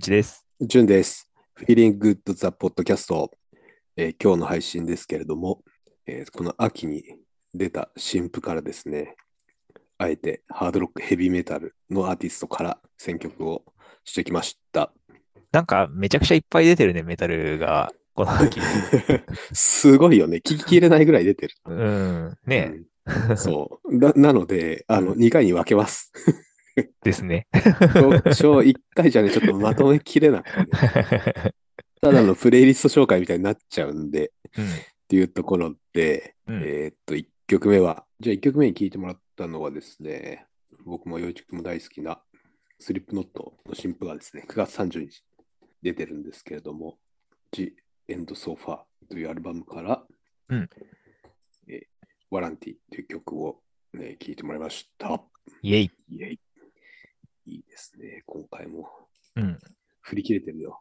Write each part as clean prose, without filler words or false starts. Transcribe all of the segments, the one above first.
ちです。 ジュンです。Feeling Good the Podcast、今日の配信ですけれども、この秋に出た新譜からですね、あえてハードロックヘビーメタルのアーティストから選曲をしてきました。 なんかめちゃくちゃいっぱい出てるね、メタルが、この秋。 すごいよね。聞ききれないぐらい出てる。 うん、ねうん、そう。なので、 うん。 2回に分けます。 ですね。 1回じゃね、ちょっとまとめきれなくてね。ただのプレイリスト紹介みたいになっちゃうんで、 うん、 っていうところで、 うん。 1曲目は、じゃあ1曲目に聴いてもらったのはですね、僕も洋一くんも大好きなスリップノットの新譜がですね、9月30日出てるんですけれども、The End Sofa というアルバムから、 うん。 えー、ワランティという曲を、ね、聴いてもらいました。 イェイ。 イェイ、いいですね、今回も。 うん。 振り切れてるよ。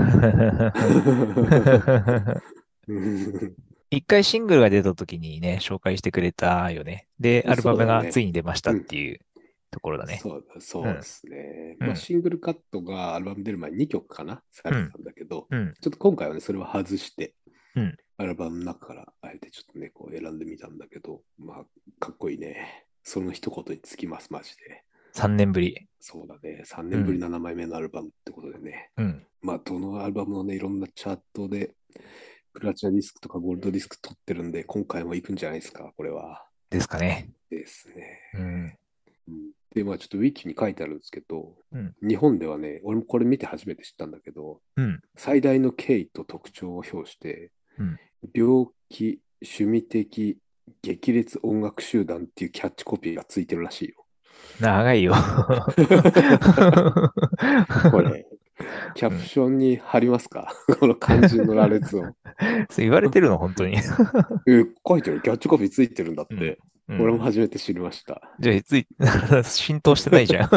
一回シングルが出た時にね、紹介してくれたよね。で、アルバムがつそうだね。 いに出ましたっうん。 ていうところだね。 そうでうん、 すね。まあ、 うん、 シングルカットがアルバム出る前に2曲かなされてうん、 たんだけど、 うん、 ちょっと今回はね、それを外して、 うん。 アルバムの中からあえてちょっとね、こう選んでみたんだけど、まあ、かっこいいね。その一言につきます、マジで。 3年ぶり。 そうだね。3 うん、 年ぶり7枚目のアルバムってことでね。 うん。 まあ、どのアルバムのね、いろんなチャートで、プラチナディスクとかゴールドディスク取ってるんで、今回も行くんじゃないですか、これは。 ですかね。 ですね。 うん、 で、まあちょっとウィキに書いてあるんですけど、 うん、 日本ではね、俺もこれ見て初めて知ったんだけど、 うん、 最大の敬意と特徴を表して、 うん。 病気、趣味的、激烈音楽集団っていうキャッチコピーがついてるらしいよ。 長いよ。 これ、キャうん。 プションに貼りますか？この漢字の羅列を。 そう言われてるの、本当に。 書いてる、キャッチコピーついてるんだっうん。 て。俺もうん。 初めて知りました。 じゃあ、浸透してないじゃん。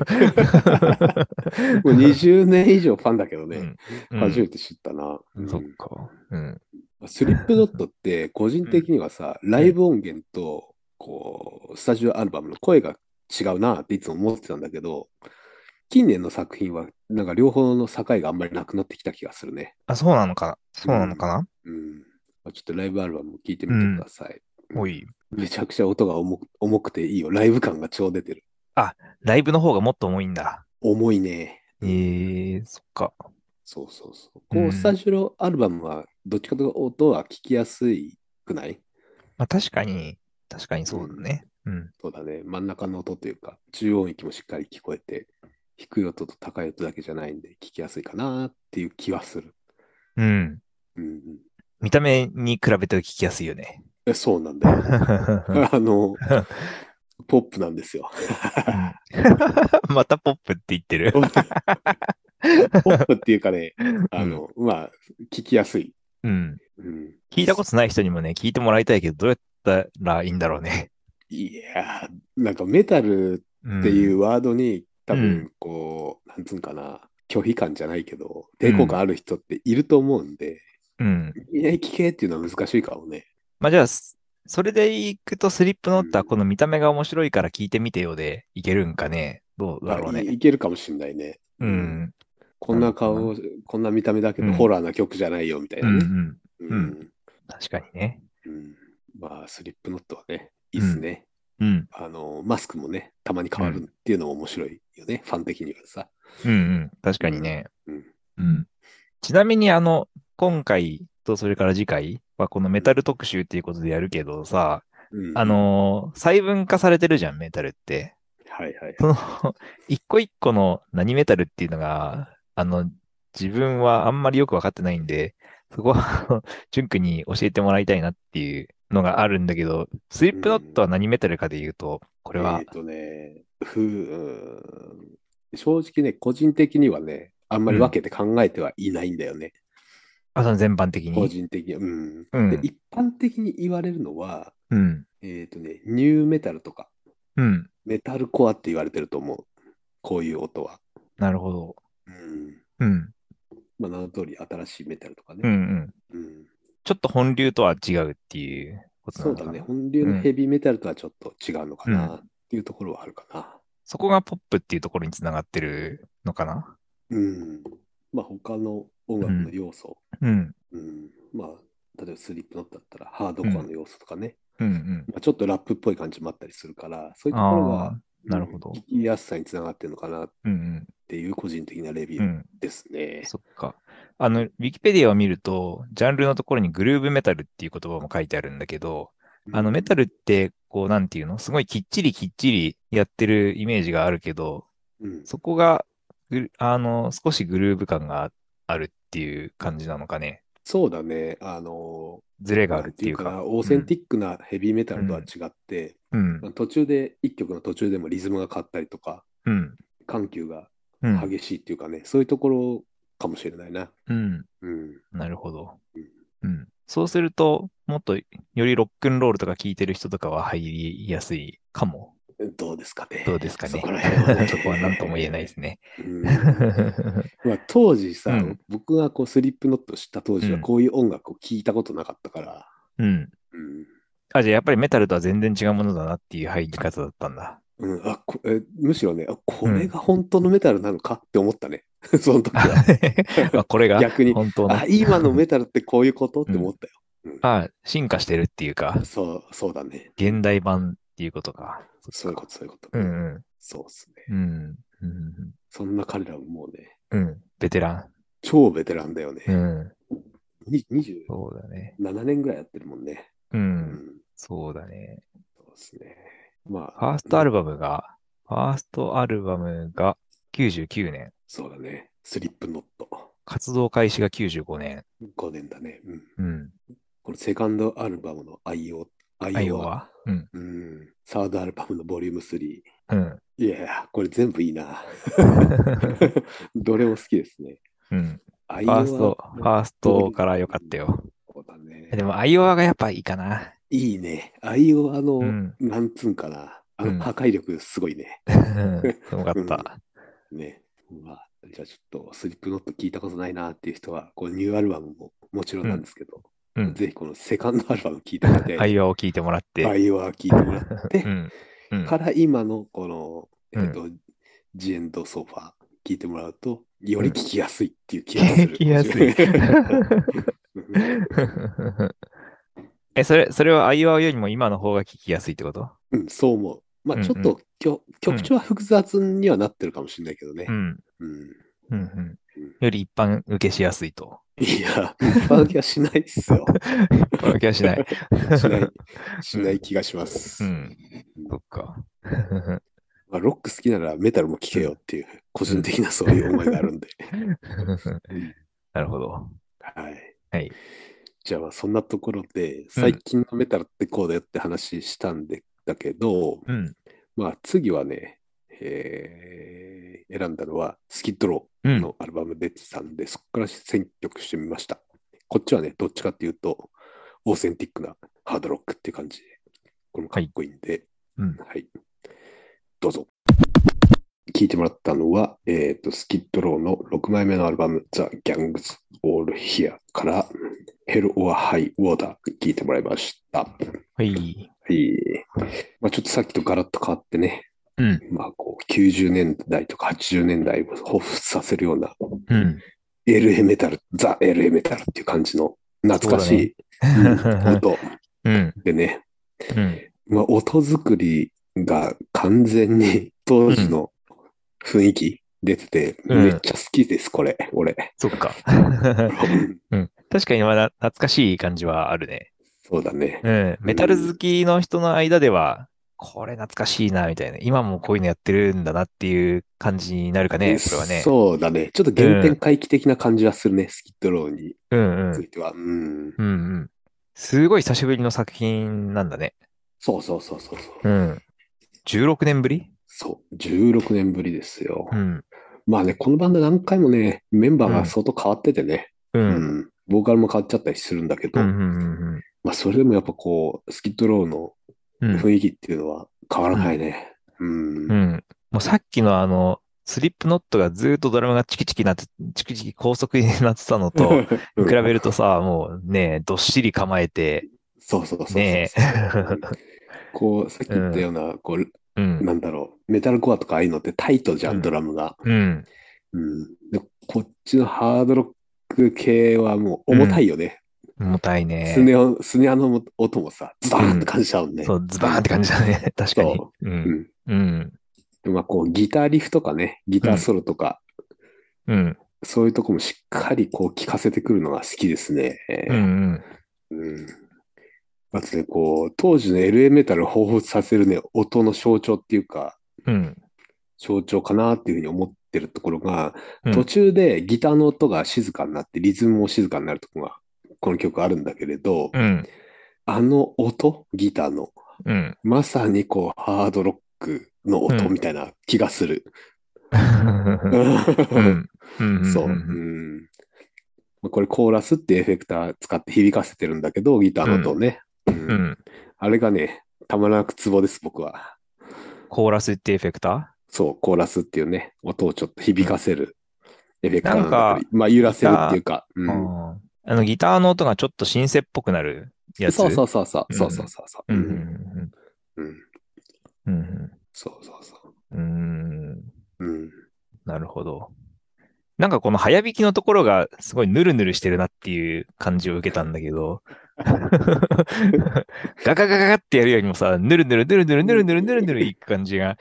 もう20年以上ファンだけどね、 うん。うん。 初めて知ったな。 そっか。うん。 スリップノットって個人うん。 的にはさ、ラうん。 イブ音源とこうスタジオアルバムの声が違うなっていつも思ってたんだけど、近年の作品はなんか両方の境があんまりなくなってきた気がするね。 あ、そうなのかな。そうなのかうん。 な。 うん。ちょっとライブアルバム聞いてみてくうん。 ださい。うん。 おい。 めちゃくちゃ音が重くていいよ。ライブ感が超出てる。 あ、ライブの方がもっと重いんだ。 重いね。うん。 そっか。 そうそうそう。こう、スタうん。 ジオアルバムはどっちかというと音は聞きやすいくない？ まあ、確かにうん。 そうだね。うん。 そうだね。真ん中の音というか、中音域もしっかり聞こえて、低い音と高い音だけじゃないんで、聞きやすいかなっていう気はする。 うん。 うんうん。 見た目に比べて聞きやすいよね。 そうなんだよ。あの、ポップなんですよ。 うん。またポップって言ってる。 ポップっていうかね、 うん。 まあ、聞きやすい。 うん。 うん。 聞いたことない人にもね、聞いてもらいたいけど、どうやったらいいんだろうね。 いやー、なんかメタルっていううん。 ワードに多うん。 分こう、なんつうんかな、拒否感じゃないけど、抵抗感うん。 ある人っていると思うんで、 うん。 いきなり聞けっていうのは難しいかもね。 まあ、じゃあ、それでいくとスリップノットはうん。 この見た目が面白いから聞いてみてよでいけるんかね。どうだろうね。 いけるかもしんないね。 ううん。 ん。 こんなのかな。 な顔、こんな見た目だけど、ホうん。 ラーな曲じゃないよ、みたいうん。うなね。 ん。 ううん。 ん。 確かにね。 うん。まあ、スリップノットはね、いいっうん。 すね。 うん。 マスクもね、たまに変わるうん。 っていうのも面白いよね、ファン的にはさ。 うん。うん。確うん。 かにね。 うん。 うん。ちなみに今回とそれから次回はこのメタル特集っていうことでやるけどさ、 うん。うん。 細分化されてるじゃん、メタルって。 はいはいはい。 その、一個一個の何メタルっていうのが、自分はあんまりよくわかってないんで、そこは、ジュン君に教えてもらいたいなっていうのがあるんだけど、スリップノットうん。 は何メタルかで言うと、これは、 正直ね、個人的にはね、あんまうん。 り分けて考えてはいないんだよね。 あ、その全般的個に。 人的には。うん。で、 うん。 一般的に言われるのは、 うん。 ニューメタルとか、 うん。 メタルコアって言われてると思う。こういう音は。 なるほど。 うん。 うん。 まあ、名の通り新しいメタルとかうん。 ね。 うん。 うん。 ちょっと本流とは違うっていうことなそうだね。 のかな。 本流うん。 のヘビーメタルとはちょっと違うのかうん。 なっていうところはあるかな。 そこがポップっていうところにつながってるのかな。 うん。まあ他の音楽のうん。 要素、 うん。 うん。まあ、例えばスリップノットだったらハードうん。 コアの要素とかね、 うん。うん。 まあ、ちょっとラップっぽい感じもあったりするから、そういうところが、 ああ、 うん、 なるほど。 聞きやすさにつながってるのかなっうん。 ていう個人的なレビューうん。うん。 ですね。 そっか。ウィキペディアを見ると、ジャンルのところにグルーヴメタルっていう言葉も書いてあるんだけど、メタうん。 ルって、こう、なんていうのすごいきっちりきっちりやってるイメージがあるけど、 うん。 そこが少しグルーヴ感があるっていう感じなのかね。 そうだね。 ズレがあなんるっていうか。 ていうかな、オーうん。 センティックなヘビーメタルとはうん。 違って、 うん。 途中で、一曲の途中でもリズムが変わったりとか、 うん。 緩急がうん。 激しいっていうかね、そういうところかもしれないな。 うん。 うん。 なるほど。うん。そうすると、もっとよりロックンロールとか聴いてる人とかは入りやすいかも。 どうですかどうですね。そこかね。 ら辺はそこは何とも言えないでね。 すね。 うん。まあ、当時さ、 うん。 僕がこうスリップノット知った当うん。 時はこういう音楽を聴いたことなかったから、 うん。 うん。 あ、じゃあやっぱりメタルとは全然違うものだなっていう入り方だったんだ。 うん、むしろね、 うん。 これが本当のメタルなのかって思ったね。その時は。 あ、これが逆に、あ、 本当の。 今のメタルってこういうことっうん。 て思ったよ。 あ、進化してるっていうか、 そうだね。うん。 現代版っていうことか。そっそういうこと、 か。 そういうこと。うん。 うんうん。 そうっすね。 うん。うん。 そんな彼らももうね、 うん。ベテラン。 超ベテランだよね。 うん。 27 そうだね。 年ぐらいやってるもんね。 うん。 うん。 そうだね。 そうですね。まあ、 ファーストアルバムが、ファーストアルバムが99年。 そうだね。スリップノット。 活動開始が95年。 5年だね。うん。 うん。 このセカンドアルバムのアイオ愛用は、 ワうん。 うん。サードアルバムのボリューム3。 うん。 いやー、これ全部いいな。どれも好きですね。 うん。 愛用は、 ファースボリューム、 トから良かったよ。 そうだね。 でも、アイオワがやっぱいいかな。 いいね。愛用うん。 なんつうんかな。 うん。 破壊力すごいね。 よかっうん。 た。 ね。まあ、じゃあちょっとスリップノット聞いたことないなっていう人は、こうニューアルバムももちろんうん。 なんですけど、 うん。 ぜひこのセカンドアルバム聞いてもらいたいね。 アイオワを聞いてもらって。 愛は聞いてもらっうて、 ん。うん。 から今のこの、 うん。 ジエンドソファー聞いてもらうと、ようん。 り聞きやすいっていう気がす聞る。 きやすい。それはアイワよりも今の方が聞きやすいってこと？ うん、そう思う。まあちょっとうんうん。うん。 曲調は複雑にはなってるかもしれないけどね。 うん。 うん。 うん。うん。 うんより一般受けしやすいと。 いや、一般気はしないっすよ。 一般受けはしない。 しない、 うん。 しない気がします。 うん。そっか。 まあ、ロック好きならメタルも聴けようん。 っていう個うん。 人的なそういう思いがあるんで。うん、 なるほど。 はい。 はい。 じゃあまあそんなところでうん。 最近のメタルってこうだよって話したんでだけど、 うん。 まあ次はね、選んだのはスキッドロうん。 ーのアルバム出てたんで、そこから選曲してみました。こっちはね、どっちかっていうと、オーセンティックなハードロックっていう感じで、これもかっはい。 こいいんで、 うん。 はい、どうぞ。聴いてもらったのは、スキッドローの6枚目のアルバム、The Gangs All Here から、Hell or High Water 聴いてもらいました。ははい。 い。まあ、ちょっとさっきとガラッと変わってね、 うん。 まあ、こう90年代とか80年代を彷彿させるようなうん。 LA メタル、ザ・ LA メタルっていう感じの懐そうだね。 かしい、うん、音うん。 でね、 うん。 まあ、音作りが完全に当うん。 時の雰囲気出てて、 うん。 めっちゃ好きです、これ、俺。 そっか。 うんうん。確かにまだ懐かしい感じはあるね。 そうだね。 うん。 うメタルん、 好きの人の間では、これ懐かしいな、みたいな。今もこういうのやってるんだなっていう感じになるかね、これはね。 そうだね。ちょっとうん。 原点回帰的な感じはするね、スキットローにうん、うん。 ついては。うん。 うん、うん。すごい久しぶりの作品なんだね。 そうそうそうそうそう。 うん。16年ぶり？ そう。16年ぶりですよ。 うん。 まあね、このバンド何回もね、メンバーうん。 が相当変わっててね。 うん。 うん。ボーカルも変わっちゃったりするんだけうん。 ど、 うん。 まあそれでもやっぱこう、スキットローのうん。うん。 雰囲気っていうのは変わらうん。 ないね。うん。 うん。もうさっきのスリップノットがずーっとドラムがチキチキなって、チキチキ高速になってたのと、 うん。 比べるとさ、もうね、どっしり構えて、 そうそうそうそうねそう。うん、 え。 こう、さっきうん。 言ったような、こう、 うん。 なんだろう、メタルコアとかああいうのってタイトじゃん、ドうん。 ラムが。 うん。 で、こっちのハードロック系はもう重たうん。 いよね。 重たいね。 スネアの音もさ、ズバーンってうん。 感じちゃうもんね。 そう、ズバーンって感じだね。確かに。 そうう。うん。 ん。 うん。 で、まあ、こう、ギターリフとかね、ギターうん。 ソロとか、 うん。 そういうとこもしっかりこう聞かせてくるのが好きですね。 うん。 うん。まずね、こう、当時の LA メタルを彷彿させるね、音の象徴っていうか、 うん。 象徴かなっていうふうに思ってるところが、途うん。 中でギターの音が静かになって、リズムも静かになるところが、この曲あるんだけれど、 うん。 あの音、ギターの、 うん。 まさにこう、ハードロックのうん。 音みたいな気がする。 うん。うん。 そう。これコーラスっていうエフェクター使って響かせてるんだけど、ギターうん。 の音をね。あれがね、たまらなくツボです、僕は。 コーラスってエフェクタそう、コーラスっていうね、音をちょっとー。うん。 響かせるエフェクターなんだけど、 なんか、 まあ揺らせるっていギタうか、 ー、ギターの音がちょっとシンセっぽくなるやそうつ。 そうそうそう、そうそううん。 そうそうん。 う。うん、 うん。 そうそうそうん。うん。 う。 なるほど。なんかこの早弾きのところがすごいヌルヌルしてるなっていう感じを受けたんだけど、ガガガガガってやるよりもさ、ヌルヌルヌルヌルヌルヌルヌルヌルいく感じが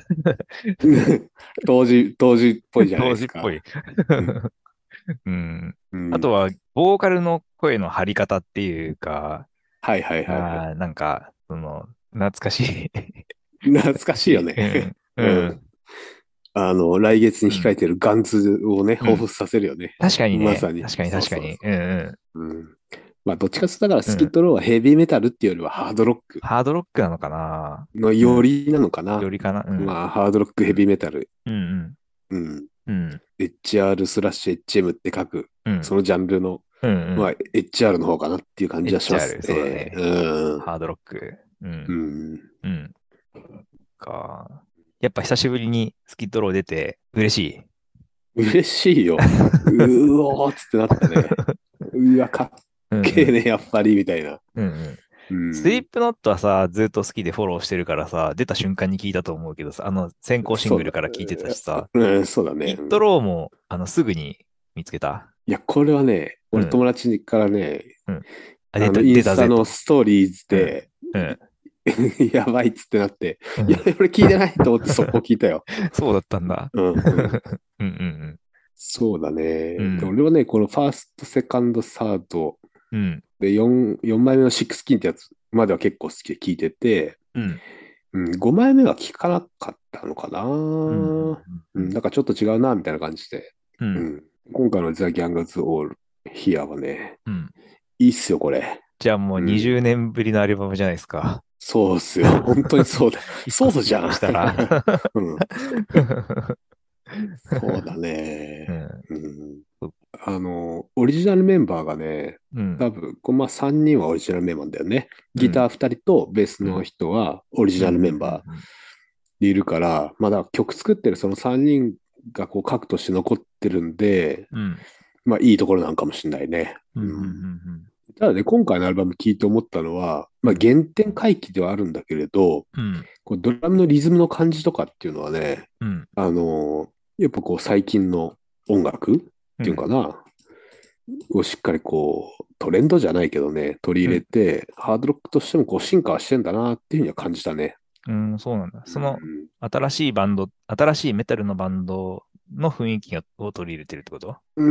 当時っぽいじゃないですか。 当時っぽい。 うん、 うん。 うん。 あとは、ボーカルの声の張り方っていうか、 はいはいはいはい。 なんか、懐かしい。 懐懐かしい。 かしいよね。 うん。ううん。 ん。来月にうん。 控えてるガンズをね、 うん。 彷彿させるよね。 確かにね。 まさに。 確かにそう確かに。うそうそんう。うん。まあ、どっちかっていうとだからうん。うん。 スキットローはヘビーメタルっていうよりはハードロックハードロックなのかな。 のうん。 よりなのかな。 よりかな。うん。 まあ、ハードロックヘうん。 ビーメタル。 うん。 うん。 うん。 HR スラッシュ HM って書く、 うん。 そのジャンルの、 うん。うん。 まあ、HR の方かなっていう感じはします HR、そうだね。 ね。 うん。 ハードロック。うん。 うん。 うん。やっぱ久しぶりにスキッドロー出て嬉しい。 嬉しいよ。うおーっつってなったね。うわ、かっうんうん。 けえね、やっぱり、みたいな。 うんうん。 うん。 スリップノットはさ、ずっと好きでフォローしてるからさ、出た瞬間に聞いたと思うけどさ、先行シンそうだ、 グルから聞いてたしさ、 うん、そうだね。 スキッうん。 ドローも、すぐに見つけた。 いや、これはね、俺うん、 友達からね、 うん。あ、 インスタ出たぜと。 のストーリーズうん、 で、 うん、 やばいっつってなって、いや、 うん。 俺聞いてないと思ってそこ聞いたよ。 そうだったんだ。 うん、うん。 うん、 そうだうん、うね。で、 ん、 俺はね、このファースト、セカンド、サードうん、 で4枚目のシックスキンってやつまでは結構好きで聞いてて、 うん、 うん、5枚目は聞かなかったのかな。 うん、うん、 うん、なんかちょっと違うな、みたいな感じで。 うん、 うん。今回のザ・ギャングズ・オール・ヒアはね、 うん。 いいっすよ、これ。 じゃあもうう 20 ん。 年ぶりのアルバムじゃないですか。 そうっすよ。本当にそうだ。 一個好きだそうじゃん。 としたら。 うん。そうだね。 うん、 うん。オリジナルメンバーがね、 うん、 多分、まあ、3人はオリジナルメンバーだよね。 うん、 ギター2人とベースのうん、 人はオリジうん、うナルメンバーん、 でいるから、まだ曲作ってるその3人がこう核として残ってるんで、 うん、 まあいいところなんかもしれないね。 うん、うん、ううん。 ん、 ただね、今回のアルバム聴いて思ったのは、まあうん、 原点回帰ではあるんだけれど、 うん、 こうドラムのリズムの感じとかっていうのはね、 うん、 やっぱこう最近の音楽っていううん、 のかな、をしっかりこうトレンドじゃないけどね、取り入れて、ハードロックとしてもこう進化はしてんだなっていうふうには感じたね。 うん、そうなんだ。 うん新しいメタルのバンドの雰囲気を取り入れてるってこと？ うん、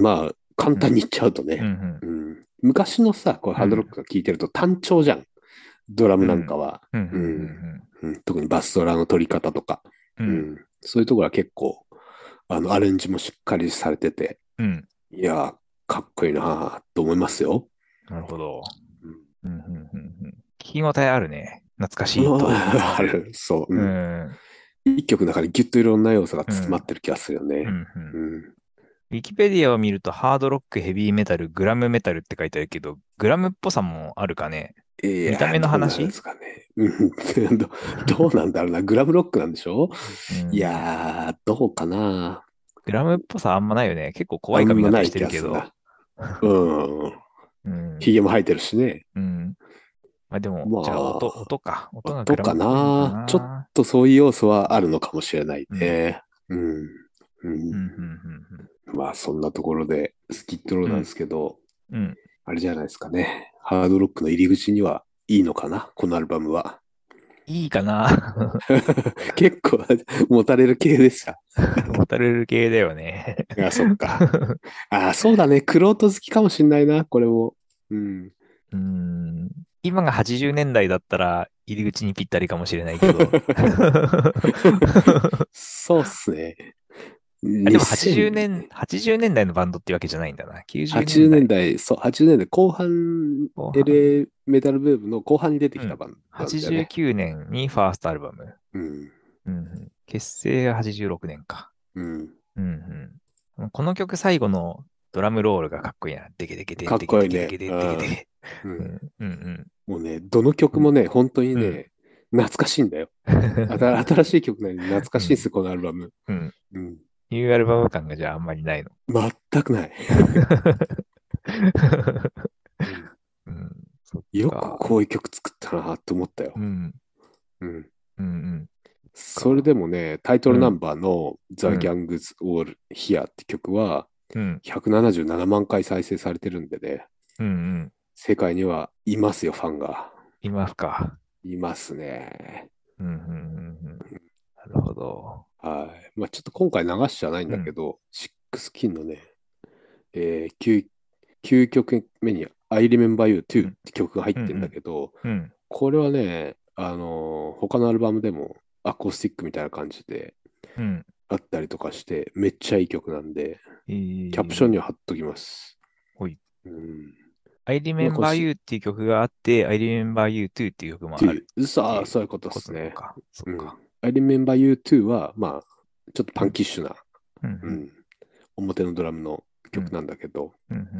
まあ、簡うん、 単に言っちゃうとうん、 ね。 うん、 うん、昔のさ、こうハードロッうん、 クが聴いてると単調じゃん。ドラムなんうん、 かは。 うん、ううん。 ん、 特にバスドラの取り方とか。 うん、うん、 うん。そういうところは結構、アレンジもしっかりされてて、 うん。 いやー、かっこいいなと思いますよ。 なるほど。 うん。 うん、うん、うん、うん。聞き応えあるね。懐かしいと言いつつ。 ある、そう。 ううん。 ん、 一曲の中にギュッといろんな要素がうん、 詰まってる気がするよね。 うん、うん。 うん。 ウィキペディアを見ると、ハードロック、ヘビーメタル、グラムメタルって書いてあるけど、グラムっぽさもあるかね。 いやー、 見た目のどうなんで話？ すかね。うんどうなんだろうな。グラムロックなんでしょ？いうん。 やー、どうかな。 グラムっぽさあんまないよね。結構怖あい髪型しんまないてるけど。 気がするな。うん。 うん。 ヒゲも生えてるしね。 うん。まあでも、 まじゃああ、 音か。音がグ音かラムっぽいのかな。ちょっな。 とそういう要素はあるのかもしれないうん。 ね。うん。 うんうん、 まあそんなところでスキットローなんでうん、 すけど、 うん。 あれじゃないですかね。ハードロックの入り口にはいいのかな、このアルバムは。 いいかな。 結構持たれる系でした。 モタルル系だよね。 あ、そっか。ああ、そうだね。クロート好きかもしんないな、これも。うん。 うん、今が80年代だったら入り口にぴったりかもしれないけど。 そうっすね。 あ、でも80 2000、 年、80年代のバンドってわけじゃないんだな。90年 80年代代、そう、80年代後半、 後半。 LA メタルブームの後半に出てうん。 きたバンドなんだよ 89 ね。 年にファーストアルバム。 うん。 うんうん、結成が86年か。 うん。 うんうん、この曲最後のドラムロールがかっこいいな。デケデケデかっデケこいいね。 デケデケデうん。 デケデケ。 うん。 うんうんもうね、どのうん。 曲もね、本当にうん。 ね、懐かしいんだよ。新しい曲なのに懐かうん。 しいんですよ、このアルバム。 うん。 うん。 ニューアルバム感がじゃああんまりないの。 全くない。うん。 うん。そっよくか。 こういう曲作ったなって思ったよ。 うん。 うん。 うんうん。 それか。 でもね、タイトルナンうん。 バーの The うん。 Gangs All Here って曲はうん。 177万回再生されてるんでね、 うんうん。 世界にはいますよ、ファンが。 いますか。 いますね。 うんうんうんうん。なるほど。 はい。まあちょっと今回流しじゃないんうん。 だけど、シックスキンのね、9曲目に I Remember You う Too っん。 て曲が入ってんだうん。 けど、 うん。 これはね、他のアルバムでもアコースティックみたいな感じでうん。 あったりとかして、めっちゃいい曲なんで、 えキャプションにー、 は貼っときます。 ほい。 うん。 I まあ、 remember you っていう曲があって、I remember you too っていう曲もあるっていうそういうことでことすね。 なのか。そっうん。 か。 I Remember You Too は、まあ、ちょっとパンうん。 キッシュな、 うん。 うん、表のドラムのうん。 曲なんだけど、 うん。うん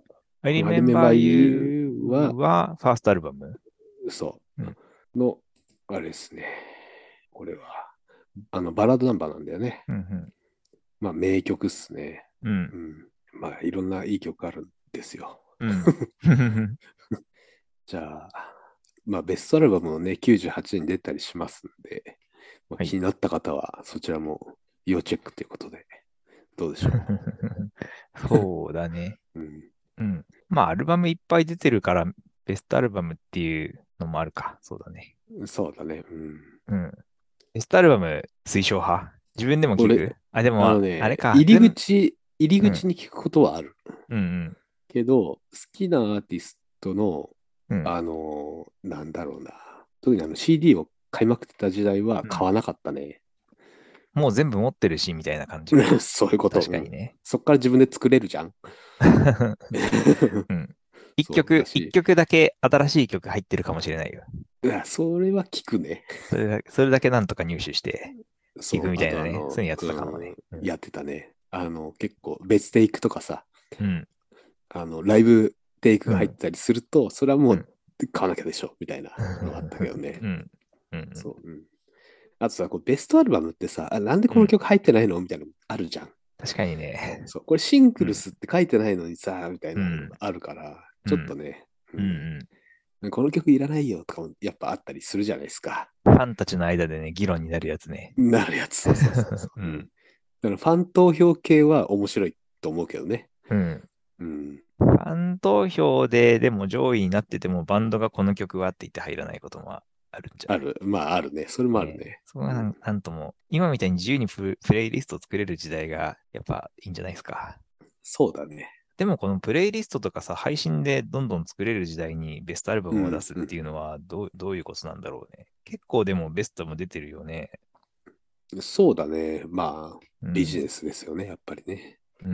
。I この I remember Remember you You は、 はファーストアルバム。 そうん。 う、の、あれですね。これは、バラードナンバーなんだよね。 うん。 まあ、名曲っすね。 うん。 うん。まあ、いろんないい曲あるんですよ。 うん。うんじゃあ、まあ、ベストアルバムもね、98年に出たりしますんで、まあ、 はい。 気になった方は、そちらも要チェックということで、どうでしょそうだね。 う。うん。 うん。まあ、アルバムいっぱい出てるから、ベストアルバムっていうのもあるか。そうだね。 そうだね。うん。 うん。ベストアルバム推奨派。自分でも聞俺、 く。あ、でも、あれか。 入りうん。 口に聞くことはある。 うん。 けど、好きなアーティストの、 うん。 なんだろうな。特にCD を買いまくってた時代はうん。 買わなかったね。 もう全部持ってるし、みたいな感じか。 そういうこと。うん。 確かにね。 そっから自分で作れるじゃん。 うん。 そうだ一し、 曲だけ新しい曲入ってるかもしれないよ。 それは聞くね。 それだけなんとか入手して聞くそう、あみたいなね。 とそういうのやってたかもね。うん。 やってたね。結構別テイクとかさ、 うん。 ライブテイクうん。 が入ったりすると、それはもううん。 買わなきゃでしょ、みたいなのがあったけどね。 うん。うん。 そう。うん。あとさ、こうベストアルバムってさ、なんでうん。 この曲入ってないのみたいなのあるじゃん。 確かにね。 そう。これシングルうん。 スって書いてないのにさ、みたいなのうん。 があるから、ちょっとうん。 ね、ううん。 ん。この曲いらないよとかもやっぱあったりするじゃないですか。 ファンたちの間でね、議論になるやつね。 なるやつ。そうそうそうそう。うん。 うん。 だからファン投票系は面白いと思うけどね。 うん。 うん。 ファン投票で、でも上位になっててもバンドがこの曲はって言って入らないこともあるんじゃないある。まあ、あるね。それもあるね。 ね。 そこがうん。 なんとも、今みたいに自由にプレイリスト作れる時代がやっぱいいんじゃないですか。 そうだね。 でもこのプレイリストとかさ、配信でどんどん作れる時代にベストアルバムを出うん。うん。 すっていうのはどういうことなんだろうね。結構でもベストも出てるよね。 そうだね。まあ、ビジうん。 ネスですよね。やっぱりね。 うん。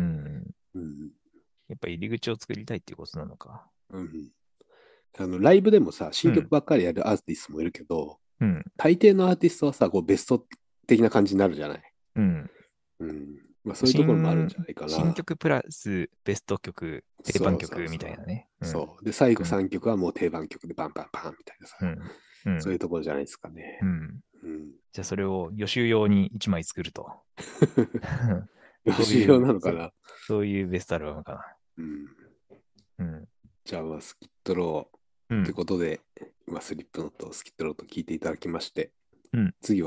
うん。 やっぱ入り口を作りたいっていうことなのか。 うん。ライブでもさ、新曲うん。 ばっかりやるアーティストもいるけど、 うん。 大抵のアーティストはさ、こうベスト的な感じになるじゃない。 うん。 うん。まあそういうところもあるんじゃないかな。 新曲プラスベスト曲、定番そうそう曲みそう。 たいなね。うん。 そう。で、最後うん。 3曲はもう定番曲でバンバンバンみたいなさ。 うん。うん。 そういうところじゃないですかね。 うん。 うん。 じゃあそれを予習用に1枚作ると。 予習用そういう、そうなのかな。 そういうベストアルバムかうん。 な。うん。 じゃあ、まあ、スキットローってうん。 ことで、まあ、スリップノット、スキットローと聞いていただきまして、 うん。 次はね、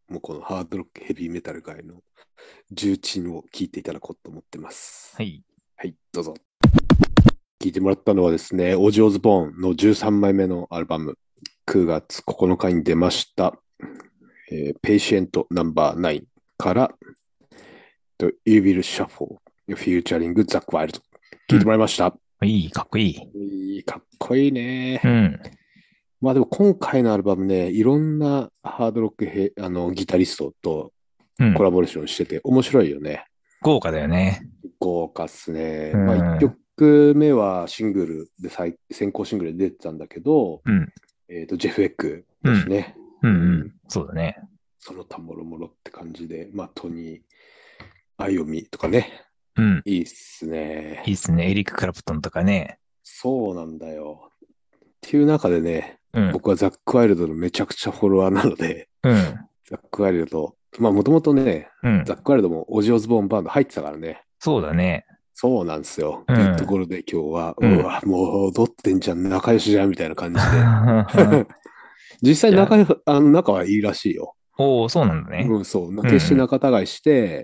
もうこのハードロックヘビーメタル界の重鎮を聞いていただこうと思ってます。 はい。 はい、どうぞ。聞いてもらったのはですね、オジー・オズボーンの13枚目のアルバム、9月9日に出ました、Patient No.9 から、Evil Shuffle、フューチャリング・ザック・ワイルド。聞いてもらいました。 いい、かっこいい。 かっこいいね。 うん。 まあでも今回のアルバムね、いろんなハードロックギタリストとうん。 コラボレーションしてて面白いよね。 豪華だよね。 豪華っすね。 うまあ1 ん。 曲目はシングルで先行シングルで出てたんだけど、 うん。 ジェフ・エックうん。 だしね。 うん。 ううん。そうだね。 その他もろもろって感じで、まあトニー・アイオミとかね。 うん。 いいっすね。 いいっすね。エリック・クラプトンとかね。 そうなんだよ。っていう中でね、 うん。 僕はザック・ワイルドのめちゃくちゃフォロワーなので、 うん。 ザック・ワイルド、まあもともとね、 うん。 ザック・ワイルドもオジー・オズボーンバンド入ってたからね。 そうだね。 そうなんですよ。っていうとうん。 ころで今日は、 うん。 うわ、もう踊ってんじゃん、仲良しじゃんみたいな感じで。実際じゃあ、 仲はいいらしいよ。 おー、そうなんだね。 うん、そう、決してうん。 仲違いして、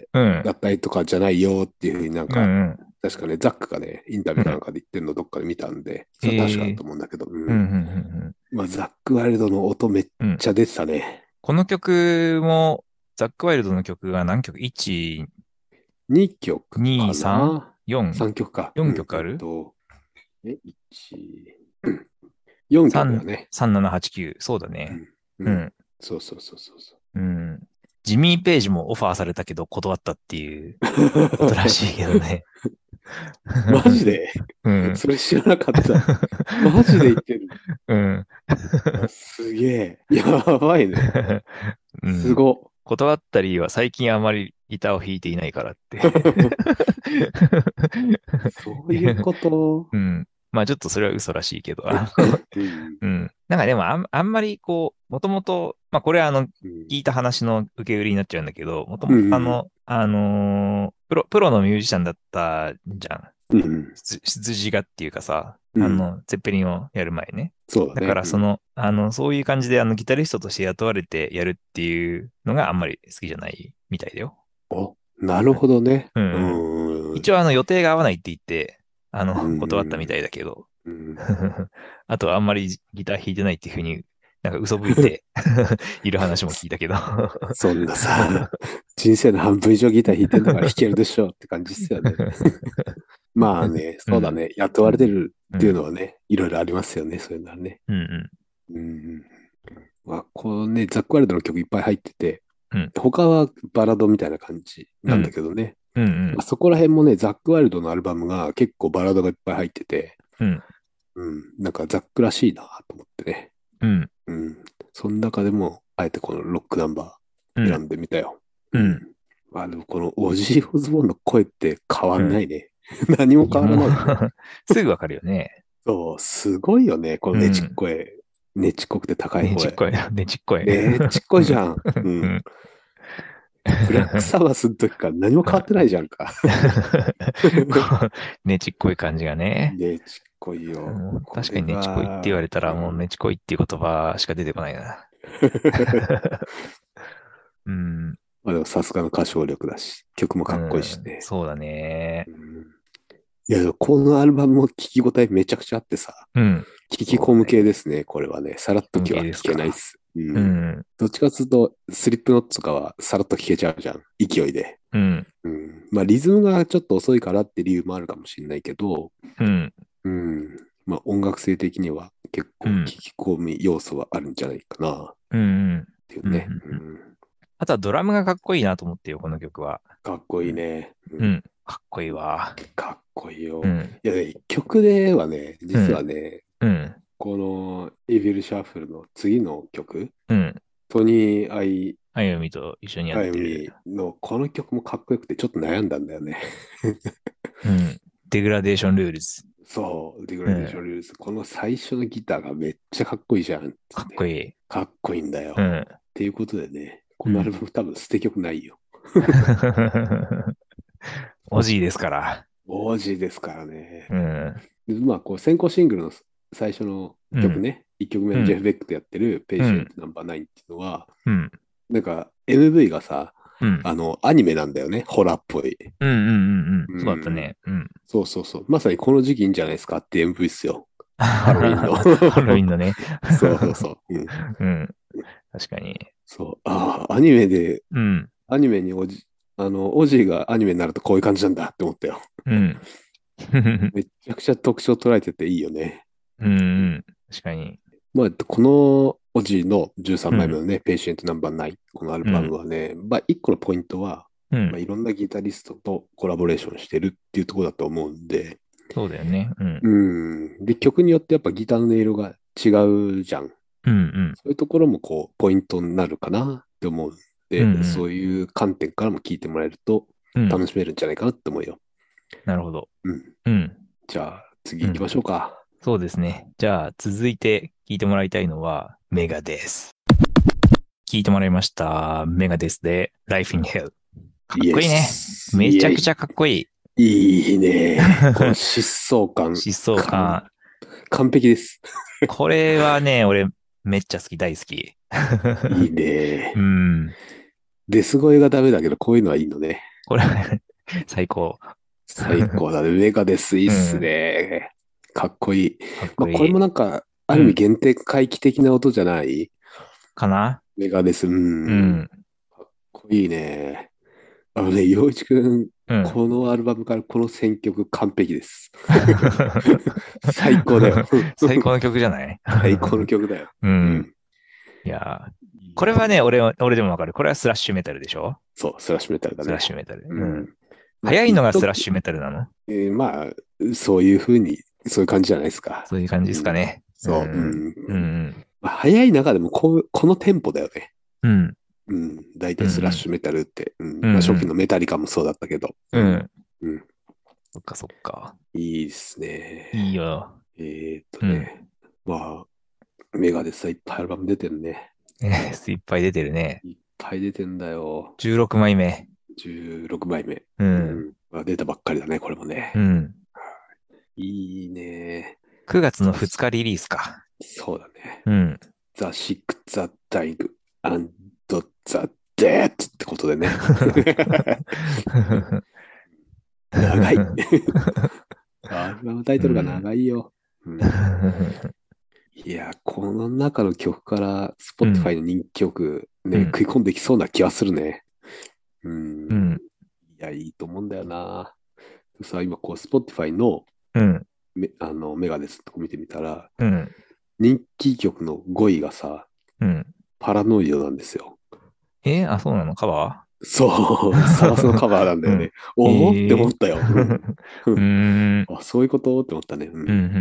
うん。 脱退とかじゃないよっていうふうになんか、 うん。うん。 確かね、ザックがね、インタビューかなんうん。 かで言ってるのどっかで見たんで、それは確かだえー。 と思うんだけど、 うん。ううん。 ん。 まあ、ザック・ワイルドの音めっうん。うん。 ちゃ出てたね。 この曲も、ザック・ワイルドの曲が何曲？ 1、 2曲 2、 か 3、 な？ 4、 3 曲か。う 4 ん、 曲ある？ 1、4曲だ 3、 ね。 3、7、8、9。そうだね。 うん。うん。 うん。 そうそうそうそうそう。 うん。ジミー・ペイジもオファーされたけど断ったっていうことらしいけどね。 マジで？ うん。 それ知らなかった。マジで言ってる。 うん。 すげえ。やばいね。 うん。 すご。 断った理由は最近あまりギターを弾いていないからって。 そういうこと。 うん。まあちょっとそれは嘘らしいけど、 うん。 うん。なんかでもあんまりこう、もともと、まあこれはうん。 聞いた話の受け売りになっちゃうんだけど、もともとうん。 プロのミュージシャンだったじゃん。 うん。 羊がっていうかさ、 うん。 ゼッペリンをやる前ね。だかそうだね。うん。 らそういう感じでギタリストとして雇われてやるっていうのがあんまり好きじゃないみたいだよ。 お、なるほどね。 うんううん。 ん。 一応予定が合わないって言って、 う断ったみたん。 いだけど、 うん。 あとはあんまりギター弾いてないっていうふうになんか嘘吹いている話も聞いたけど。 そんなさ、人生の半分以上ギター弾いてんだから弾けるでしょって感じっすよね。まあね、 うん。 そうだね。雇われてうん。 るっていううん。 のはね、いろいろありますよね、そういうのはね。 うん。 うん。まあ、このね、ザックワイルドの曲いっぱい入ってて、 うん。 他はバラードみたいな感じなんだうん。 けどね。 うん。うまあ、 ん。 そこら辺もね、ザックワイルドのアルバムが結構バラードがいっぱい入ってて、 うん。 うん、なんかザックらしいなと思ってね。 うん。 うん。その中でも、あえてこのロックナンバー選うん。 んでみたよ。 うん。 うん。まあでもこのオジー・オズボーンの声って変わうん。 んないね。何もいや、 変わらもうないよね。 すぐわかるよね。 そう、すごいよね。このねちっうん。 こい、ねちっこくて高い声。 ねちっこい。ねちっこい。 ねちっこいじゃん。うん。 うん。 ブラックサバスの時から何も変わってないじゃんか。 こうねちっこい感じがね。 ねちっこいよ。これ確かにねちっこいって言わは、 れたらもううん。 ねちっこいっていう言葉しか出てこないな。うん。 まあでもさすがの歌唱力だし、曲もうかっこいいしん。 ね。 そうだね。 うん、いや、このアルバムも聴き応えめちゃくちゃあってさ、 うん。 聴き込むそうだね。 系ですね、これはね。さらっと文系は聴ですか。 けないっす。うん。 うん。 どっちかというと、スリップノットとかはさらっと聴けちゃうじゃん。勢いで。 うん。 うん。まあリズムがちょっと遅いからって理由もあるかもしれないけど、 うん。 うん。まあ音楽性的には結構聴うん。 き込み要素はあるんじゃないかなっうん。うん。 ていうね。 うん。 うん。 あとはドラムがかっこいいなと思ってよ、この曲は。 かっこうん。 いいね。うん。 うん。かっこいいわ。 かっこいいよ。 うん。 いやね、曲ではね、実はうん。 ね、 うん。 このエビルシャッフルの次の曲、 うん。 トニー・あゆみと一緒にやっアイてる。 ミのこの曲もかっこよくてちょっと悩んだんだよね。 うん。デグラデーションルールズ。 そう、ディグラデーション・うん。 リュース。この最初のギターがめっちゃかっこいいじゃんっつっかっこて。 いい。 かっこいいんだよ。 うん。 っていうことでね、このアルうん。 バム多分捨て曲ないよ。 おじいですから。 王子ですからね。 うん。 でまあ、こう先行シングルの最初のうん。 曲ね、1曲目うん。 のジェフ・ベックとやってるうん。 Patient No.9 っていうのは、 うん。 なんか MV がさ、 うん。 アニメなんだよね。ホラーっぽい。 うんうんうんうん。 うそうだったん。 ね。うん。 そうそうそう。まさにこの時期いいんじゃないですかっていう MV っすよ。ハロウィンの。 ハロウィンのね。 そうそうそう。うん。 うん。確かに。 そう。ああ、アニメで、 うん。 アニメにオジーがアニメになるとこういう感じなんだって思ったよ。 うん。 めちゃくちゃ特徴捉えてていいよね。 うんうん。確かに。 まあ、このオジーの13 うん。 枚目のね、ペイシェントナンバー9、このアルバムうん。 はね、まあ、一個のポイントは、まあ、 うん。 いろんなギタリストとコラボレーションしてるっていうところだと思うんで、 そうだよね。うん。 うん。で、曲によってやっぱギターの音色が違うじゃん。 うんうんそういうところもこう、ポイントになるかなって思うんうんうで、 ん。 そういう観点からも聞いてもらえるとうん。 楽しめるんじゃないかなって思うよ。 なるほど。 うん。 うん。 じゃあ、次うん。 行きましょうか。 そうですね。じゃあ、続いて聞いてもらいたいのは、メガです。聞いてもらいました。メガデスで Life in Hell。かっイエこいいね。 ス。イエイ。 めちゃくちゃかっこいい。 いいね。この疾走感、 疾走感。 完璧です。 これはね、俺めっちゃ好き、大好き。 いいうね。 ん。 デス声がダメだけど、こういうのはいいのね。 これ最高。 最高だね。メガデスいいっすうん。 ね。かっこいい。 かっまあ、これもこいい。 なんか、ある意味うん。 限定回帰的な音じゃないかな。 メガデス。うん。かうん。 っこいいね。洋一くん、 うん。 このアルバムからこの選曲完璧です。最高だよ。 最高の曲じゃない？ 最高の曲だよ。 うん。 うん。 いやー、 いいこれはね、 ね。 俺でもわかる。これはスラッシュメタルでしょ？ そう、スラッシュメタルだスラッシね。 ュメタル。 ううん。 ん。まあ、 早いの一時、 がスラッシュメタルなの？ まあ、そういうふうに、そういう感じじゃないですか。 そういう感じですかうん。 ね。うそう。うん。 ん。 うん。 まあ、早い中でもこのテンポだよね。 うん。 うん。大うん。う体スラッん。 シュメタルって。うん。 うん。 まあ、初うん。 期のメタリカもそうだったけど。うん。 うん。 うん。 そっかそっか。 いいですね。 いいよ。うん。 まあ、メガデスはいっぱいアルバム出てるね。 いっぱい出てるね。 いっぱい出てんだよ。 16枚目。 16枚目。 うん。 うん。まあ、出たばっかりだね、これもね。 うん。 いいね。 9月のザ、 2日リリースか。 そうだね。 うん。 ザ・シック・ザ・ダイグ・アンド・ザ・デッドってことでね。長い。アルバムタイトルがうん。 長いよ。うん、いや、この中の曲からうん。 Spotify の人気曲ね、 うん。 食い込んできそうな気はするね。うん。 うん。 いや、いいと思うんだよな。さあ、今こう Spotify のうん。 メガデスとこ見てみたら、 うん。 人気曲の5位がさ、 うん。 パラノイドなんですよ。 あ、そうなの？カバそう、サバスのー？ カバーなんだうん。 よね。おおって思ったよ。うん。 うーん。 あ、そういうことって思ったね。ううん。うん。 ん。うん。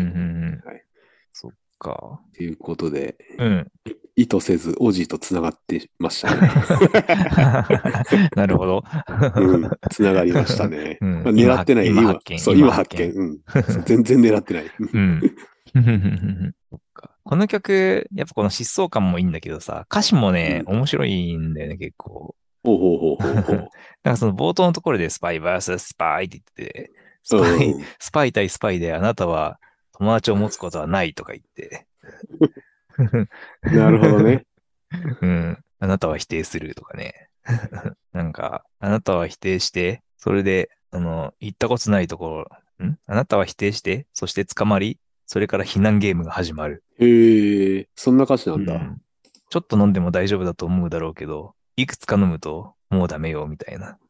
はい。 そっか。 ということで、 うん。 意図せずオジーとつながってましたね。 なるほど。 うん、つながりましたね。 うん。 まあ、狙ってない。そう、 今今発見。 発見。 うん。そう、全然狙ってない。 うん。そっか。この曲、やっぱこの疾走感もいいんだけどさ、歌詞もね、 うん。 面白いんだよね、結構。 ほうほうほうほうほなんかその冒頭のところでスパイ vs スパイって言ってて、 う。うん。 スパイ対スパイであなたは友達を持つことはないとか言って、 なるほどね。 うん。あなたは否定するとかね。なんか、あなたは否定して、それで、行ったことないところ、あなたは否定して、そして捕まり、それから避難ゲームが始まる。 へえ、そんな歌詞なんだ。 うん。ちょっと飲んでも大丈夫だと思うだろうけど、いくつか飲むと、もうダメよ、みたいな。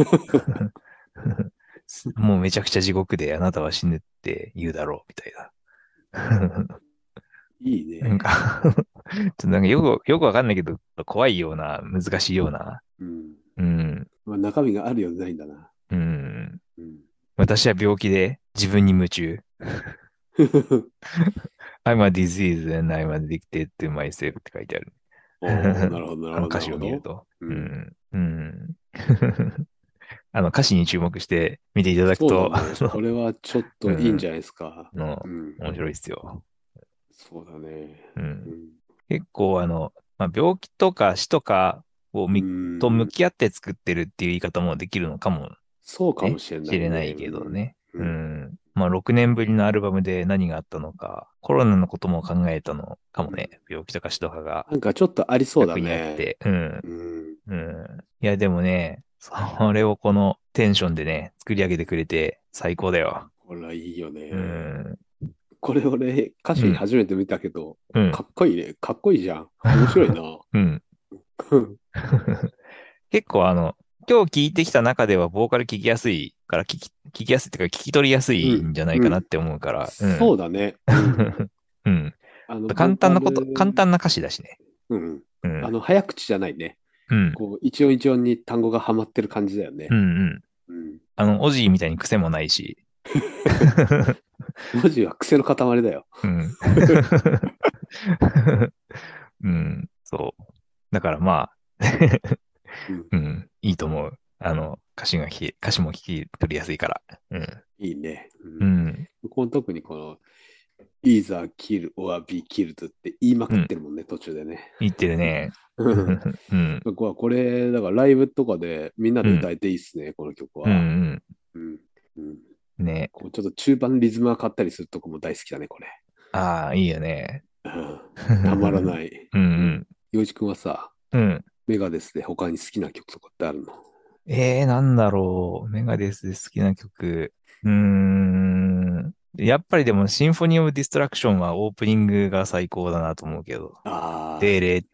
もうめちゃくちゃ地獄であなたは死ぬって言うだろう、みたいな。 いいなんね。 かちょっとなんかよくわかんないけど、怖いような、難しいような。 うん。 うん。 まあ、中身があるようでないんだな。 うん。 うん。 私は病気で自分に夢中。I'm a disease and I'm addicted to myself って書いてある。 おー、なるほど、なるほど、な歌詞をるほど。 見ると。 うん。 うん。うん。歌詞に注目して見ていただくと、 そうだね。これはちょっうん、 といいんじゃないですか。うん。 面白いですよ。 そうだね。 うん。 うん。 結構まあ、病気とか死とかうと向ん。 き合って作ってるっていう言い方もできるのかもそうかもね。 しれなしれないいね。うん。 けどね。 うん。 うん。 まあ6年ぶりのアルバムで何があったのか、コロナのことも考えたのかもうん。 ね。病気とか死とかがなんかちょっとありそうだ逆にあっね。 て。うん。 うん。 うん。いや、でもね、それをこのテンションでね、作り上げてくれて最高だよ。 ほら、いいようね。 ん。 これ俺、歌詞うん。 初めて見たけど、 うん。 かっこいいね。かっこいいじゃん。面白いな。 うん。結構今日聞いてきた中ではボーカル聞きやすいから聞きやすいっていうか聞き取りやすうん。 いんじゃないうん。 かなって思うから、うん。 そうだね。うん。 うん。 ボーカ簡ル、 単な歌詞だしね。 うん。 うん。 早口じゃないね。 うん。 こう、一音一音に単語がはまってる感じだよね。 うんうん。 うん。 オジーみたいに癖もないし。 文字は癖の塊だよ。 うん。うん。そう。だからまあ、 うん。 うん。いいと思う。歌詞も聞き取りやすいから。うん。 いいね。うん。 うん。 この特にこの、either kill or be killed って言いまうん。 くってるもんね、途中でね。 言ってるね。 うんうん。 これ、だからライブとかでみんなうん。 で歌えていいっすね、この曲うん。 は。 うん。 うん。うん。 ね。 こうちょっと中盤リズムがかったりするとこも大好きだね、これ。 ああ、いいよね。 うん。たまらない。 うんうん。 うん。 洋一くんはさ、 うん。 メガデスで他に好きな曲とかってあるの？ なんだろう。メガデスで好きな曲。やっぱりでも、シンフォニー・オブ・ディストラクションはオープニングが最高だなと思うけど。 ああ、 デーレって、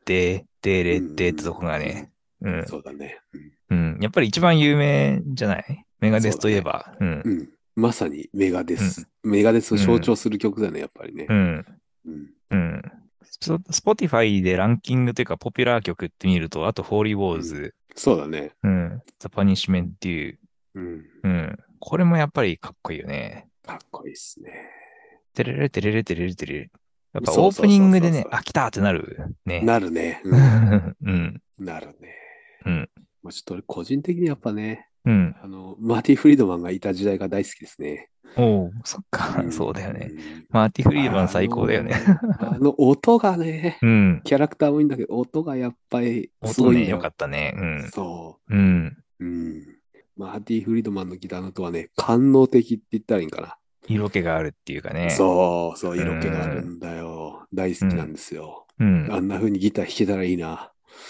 デーうんレってってとこうんがね。 うん。 うん。 そうだね。うん。 うん。やっぱり一番有名じゃないメガデスそうだね。 といえば。うん。 うん。まさにメガデうん。 ス。メガデスをうん。 象徴する曲だね、やっぱりね。 うん。 うん。 うん。スポティファイでランキングというか、ポピュラー曲って見ると、あと、ホーリーウォうん。 ーズ、 そうだね。 うん。ザ・パニッシュメントっていう、 うん。 うん。これもやっぱりかっこいいよね。 かっこいいっすね。 テレレテレレテレレテレレ。やっぱオープそうそうそうニングでね、 そうそう。 あ、来たってなる。ね。 なるね。 ううん。 ん。 なるね。 うん。 まあ、ちょっと俺個人的にやっぱね、 うん。 マーティ・フリードマンがいた時代が大好きですね。 おう、そっか。そううん。 だよね。 うん。 マーティ・フリードマン最高だよね。 音がね、 うん。 キャラクターもいいんだけど、音がやっぱりす音ね、よかごいんだよ。 ったね。 そうん。うん。 う。うん。マーティ・フリードマンのギターの音はね、官能的って言ったらいいんかな。 色気があるっていうかね。 そうそう、 う色気があるん。 んだよ。大好うん。 きなんですよ。 うん。 あんな風にギター弾けたらいいな。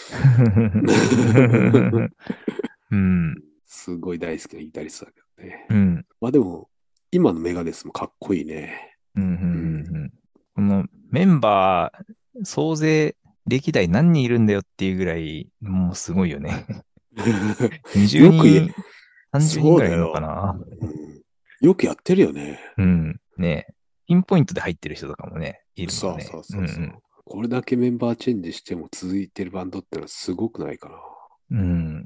うん。 すごい大好きなギタリストだけどね。 うん。 まあでも、今のメガデスもかっこいいね。 うん。ううん。 ん。このメンバー、総勢歴代何人いるんだよっていうぐらい、もうすごいよね。20 よく人、30人そうぐらいいるのかだよ。 な。 うん、よくやってるよね。 うん。ね。ピンポイントで入ってる人とかもね、いるもんね。 そうそうそうそう。 うん。 これだけメンバーチェンジしても続いてるバンドってのはすごくないかな。 うん。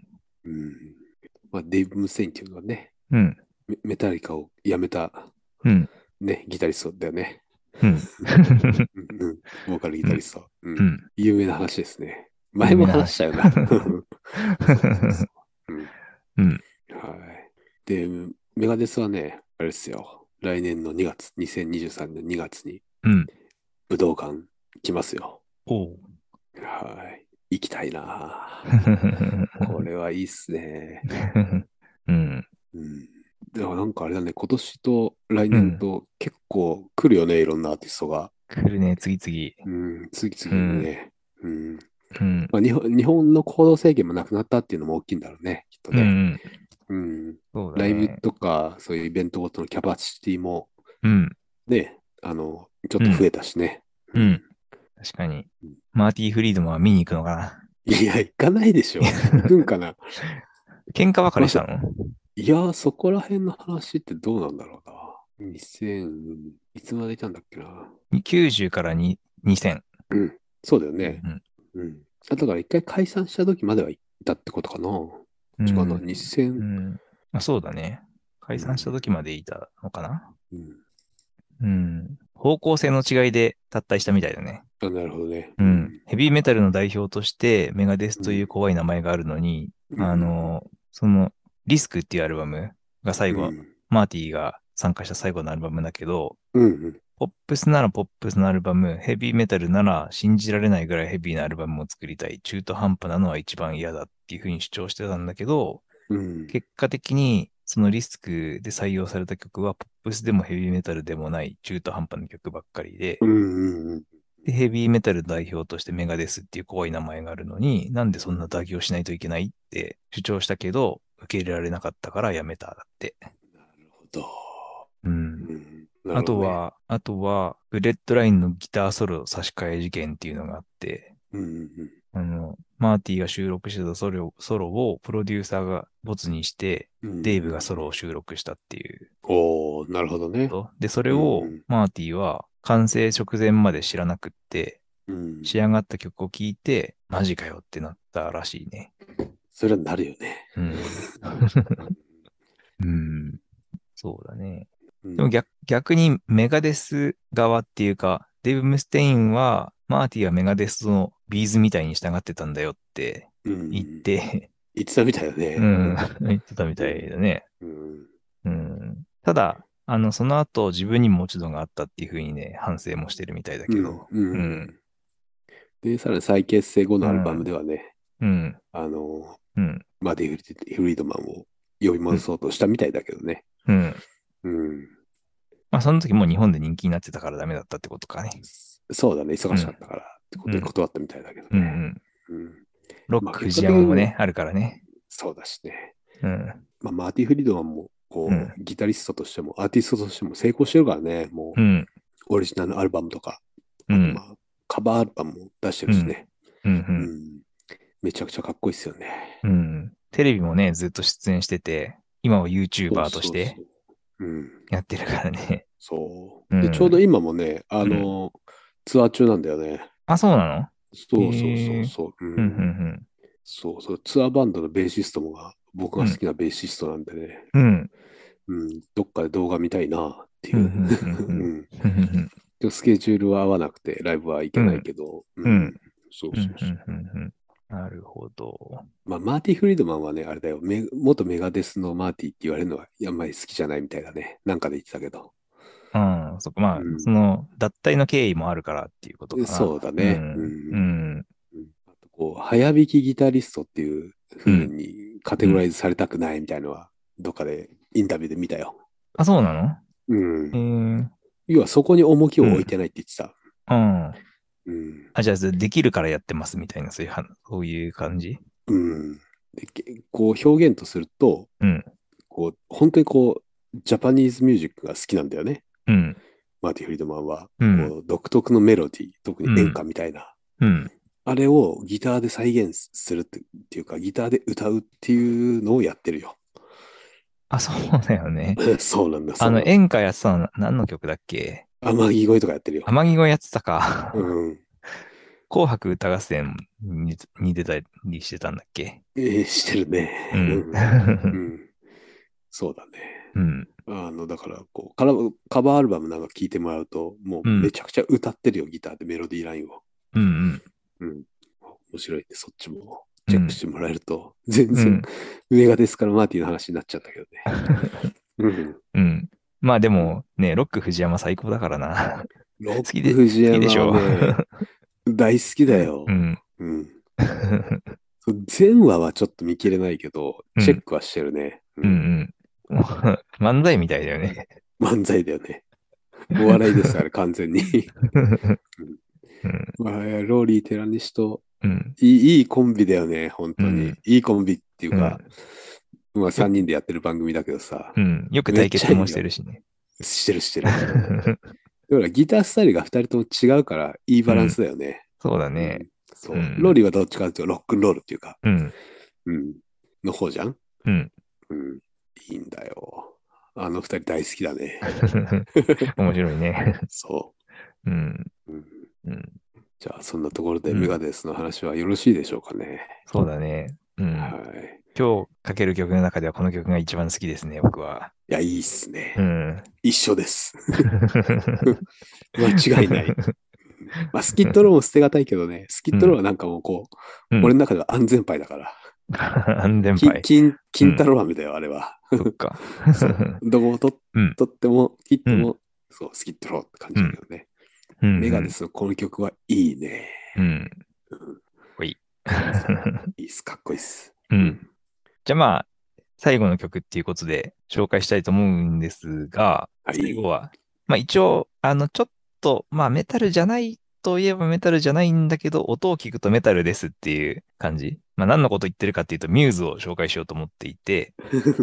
うん。まあ、デイブ・ムセインっていうのはね、 うん。 メタリカを辞めた、 うん。 ね、ギタリストだよね。 うん。 うんうん、ボーカルギうん。 タリスト。うん。 うん。 有名な話ですね。前も有名な話。 話したよな。そうそうそう。うん。 うん。 はい。で、メガデスはね、あれですよ。来年の2月、2023年2月にうん。 武道館来ますよ。 おう。 はい。行きたいな。これはいいっすね。 うん。 うん。でもなんかあれだね、今年と来うん。 年と結構来るよね、いろんなアーティストが。 来るね、次々。 うん、次うん。 々にね。うん。 うん。 まあ、日本の行動制限もなくなったっていうのも大きいんだろうね、きっとうん。うね。 ん。 うん。 そうだライブね。 とか、そういうイベントごとのキャパシティもうん。 ね、ちょっうん。 と増えたしね。ううん。 ん。 確かに。マーティー・フリードマンは見に行くのかな。 いや、行かないでしょ。行くんかな。 喧嘩別まさ、 れしたの？ いや、そこら辺の話ってどうなんだろうな。2000、いつまでいたんだっけな。 90 から2000。 うん。そうだようん。 ね。うん。だから一回解散した時まではいたってことかな。違うな。 うん。う 2000、 ん。まあ、そうだね。解散したうん。 時までいたのかな。 うん。 うん。方向性の違いで脱退したみたいだね。 あ、なるほどね。 うん。 うん。 ヘビーメタルの代表としてメガデスといううん。 怖い名前があるのに、 うん。 そのリスクっていうアルバムが最後、 うん。 マーティが参加した最後のアルバムだけど、 うん。うん。 ポップスならポップスのアルバム、ヘビーメタルなら信じられないぐらいヘビーなアルバムを作りたい。中途半端なのは一番嫌だっていうふうに主張してたんだけど、 うん。 結果的にそのリスクで採用された曲はポップスでもヘビーメタルでもない中途半端な曲ばっかりで、 うんうんうん。 で、ヘビーメタル代表としてメガデスっていう怖い名前があるのに、なんでそんな妥協しないといけないって主張したけど、受け入れられなかったからやめただって。 なるほど。 うん。 うん、なるあほどね。 とは、あとは、ブレッドラインのギターソロ差し替え事件っていうのがあって、 うんうんマーティが収録してたソロをプロデューサーがボツにして、 うん。うんうんデイブがソうん。 ロを収録したっていうおー、なるほどね。 こと。で、それをうんマーティは完成直前まで知らなくって、 うん。うん。 仕上がった曲を聴いて、マジかよってなったらしいね。 それはなるよね。 うん。うん。そうだね。 うん。 でも逆にメガデス側っていうか、デイブ・ムステインは、マーティはメガデスのビーズみたいに従ってたんだよってう言っん。 て、 言ってたみたいよね。 うん、言ってたみたいうん。 だね。 うん。 うん。ただ、その後自分にも落ち度があったっていうふうにね、反省もしてるみたいだうん。 けど、 ううん。 ん。で、さらに再結成後のアルバムうん。 ではね、 うん。 あの、 うん。 マディ・フリードマンを呼びうん。 戻そうとしたみたいだけどね。 うん。 うん。 まあ、その時もう日本で人気になってたからダメだったってことかね。 そうだね、忙うん。 しかったからってことでうん。 断ったみたいだけどうん。うね。 ん。 うん。まあロック藤結果的に山もね、あるからね。 そうだしね。 うん。 まあ、マーティ・フリードマンも、 うん。 ギタリストとしても、アーティストとしても成功してるからね、もうん。 う、オリジナルアルバムとか、 うん。 あとまあ、カバーアルバムも出してうん。 るしね。 うん。 うん。めちゃくちゃかっこいいっすよね。 うん。テレビもね、ずっと出演してて、今はそう YouTuber としてそうそう。うん。 やってるからね。 そう。で、ちょうどうん。 今もね、 うん。 ツアー中なんだよね。 あ、そうなの？ そうそうそへえ。 うそう。ううん。うん。 ん。 そうそう。ツアーバンドのベーシストも僕うん。 が好きなベーシストなんでね。 うん。 うん。どっかで動画見たいなってうん。ういう。 ん。うん。ううん。 ん。 うん。 スケジュールは合わなくて、ライブは行けないうん。 けど、ううん。 ん。そううん。 そうそう。 うん。なるほど。 まあ、マーティ・フリードマンはね、あれだよ、元メガデスのマーティって言われるのはあんまり好きじゃないみたいだね。なんかで言ってたけど。 うん。そこ、まあ、そうん。 の、脱退の経緯もあるからっていうことかそうな。 だね。ううん。うん。 ん。 うんあと早弾きギタリストっていう風うん。 にカテうん。 ゴライズされたくないみたいのは、どっかでインタビューで見たよ。 あ、そうなの？ うえん。 ー、 要はそこに重きうん。 を置いてないって言ってた。 うん。 うん。 あ、じゃあ、できるからやってますみたいな、そういう感じ？ うん。で、表現とすると、 うん。 本当にジャパニーズミュージックが好きなんだよね。 うん。 マーティ・フリードマンは、 うん。 独特のメロディー、特に演うん。 歌みたいな、 うん。 あれをギターで再現するっていうか、ギターで歌うっていうのをやってるよ。 あ、そうだよね。 そうなんだ、そうなんだ。 演歌やってたの何の曲だっけ？ 天城越えとかやってるよ。 天城越えやってたうか。 ん。 紅白歌合戦に出たりしてたんだっけ？ してるね。 うん。 うん。うん。そうだね。 うん。 だから、カバーアルバムなんか聴いてもらうと、もううん。 めちゃくちゃ歌ってるよ、ギターでメロディーラインを。 うん。 うん。面白いんで、そっちもチェックしうん。 てもらえると、全然、 うん。 上がですからマーティの話になっちゃったけどね。うん。 うん。まあでうんもね、ロック藤山最高だからな。 ロック好藤山はきでしょ？ ね、大好きだよ。 うん。 うん。全話はちょっと見切れないけど、 うん。 チェックはしてるね。ううん。 ん。 うん。もう漫才みたいだよね。 漫才だよね。お笑いです、あれ、完全に。うんうん。 まあ、ローリー・テラニシと、 うん。 いいコンビだよね、本当に。 うん。 いいコンビっていうか、 うん。 まあよ、 3人でやってる番組だけどさ、 うん。よくめっ対決もしちゃいいよ。 てるしね。 してるしてる。だからギタースタイルが2人とも違うから、いいバランうん。 スだよね。 そうだね。 うん。そう。ローうん。 リーはどっちかというとロックンロールっていうか、 うん。 うん。の方じゃん。 うん。 うん。いいんだよ。あの2人大好きだね。 面白いね。 そうん。 う。うん。 うん。 じゃあ、そんなところでメガうん。 デスの話はよろしいでしょうかね。 そうだね。うはん。 い。 今日かける曲の中ではこの曲が一番好きですね、僕は。 いや、いいっすね。 うん。 一緒です。間違いない。まあ、スキットローも捨てがたいけどね、スキットローうん。 はなんかもううん。 俺の中では安全牌だから。 安全牌。うん。 金太郎飴だよ、あれは。 そっか。 そう。どこをうん。 取っても、切っうん。 ても、そう、スキットローって感うん。 じだけどね。 うん。 メガデうん。 スのこの曲はいいね。 うん。 うん、 ほい。 そう。いいっす、かっこいいっす。 うん。 うん。 じゃあまあ、 最後の曲っていうことで紹介したいと思うんですが、 はい。 最後は、まあ一応、ちょっと、まあメタルじゃないといえばメタルじゃないんだけど、音を聞くとメタルですっていう感じ。まあ何のこと言ってるかっていうと、ミューズを紹介しようと思っていて、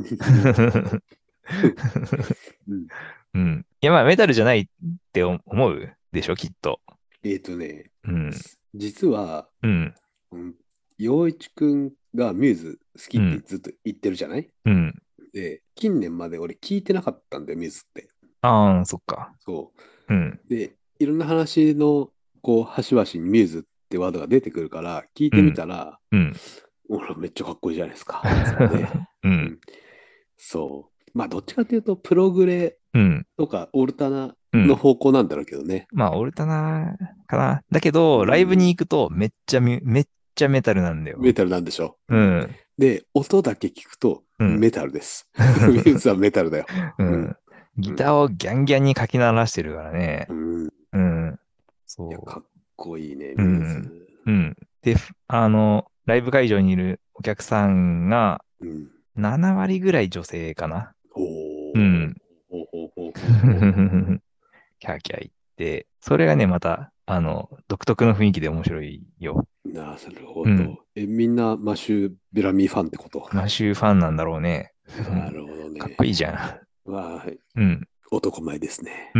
うん。 うん。いやまあメタルじゃないって思うでしょ、きっと。うん。 実は、 うん。 うん、陽一くんがミューズ好きってうん。 ずっと言ってるじゃない？ うん。 で、近年まで俺聞いてなかったんだよ、ミューズって。 ああ、そっか。 そうん。 う。で、いろんな話の、こう、端々にミューズってワードが出てくるから、聞いてみうん。 たら、 うん。 ほら、めっちゃかっこいいじゃないですか。つってね。 うん。 うん。そう。まあ、どっちかというと、プログレうん。 とか、オルタナうん。 の方向なんだろうけどね。 まあ、オルタナかな。だけうど、ライブにん。 行くとめっちゃメタルなんだよ。 メタルなんでしょう。うん。 うん。 で、音だけ聞くと、 うん。 メタルです。ミューズはメタルだよ。うん。 うん。ギうん。 ターをギャンギャンにかき鳴らしてるからね。 うん。 うん。 いや、 そかっこいいね、 う。うミューん。 ズ。 うん。で、ライブ会場にいるお客さんがうん。 7割ぐらい女性かな。 おー。 うん。 ほうほうほうほうほキャーキャー言って、それがね、また、独特の雰囲気で面白いよ。 う。なるほうん。 ど。みんなマシュ・ベラミーファンってこと？ マシューファンなんだろうね。 なるほどかっこいいね。 じゃわあ、 ん。うん。 男前ですね。 うん、